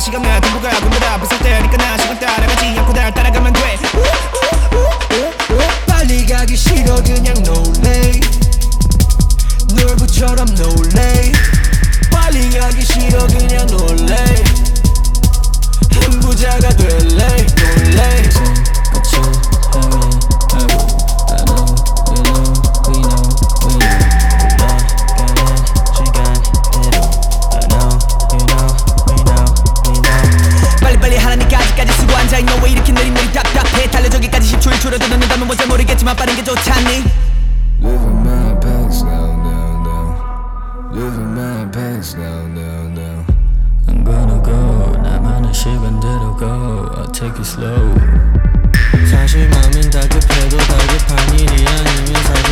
시간 내 전부가 군대 다 비쌀 때니까 나 시간 따라가지 않고 날 따라가면 돼. 빨리 가기 싫어 그냥 no lay 놀부처럼 no lay 빨리 가기 싫어 그냥 no lay 한 부자가 될래 no lay 끝을 향해 가고 I know you know we know we know 흘러가는 시간대로 I know you know we know we know 빨리빨리 하라니까 아직까지 쓰고 앉아있노 왜 이렇게 느릿느릿 답답해 달려저기까지 10초일 줄어드는다면 뭐 잘 모르겠지만 빠른 게 좋잖니. Living my past now now now Living my past now now now I'm gonna go 나만의 시간대로 go I'll take it slow 사실 맘은 다급해도 다급한 일이 아니면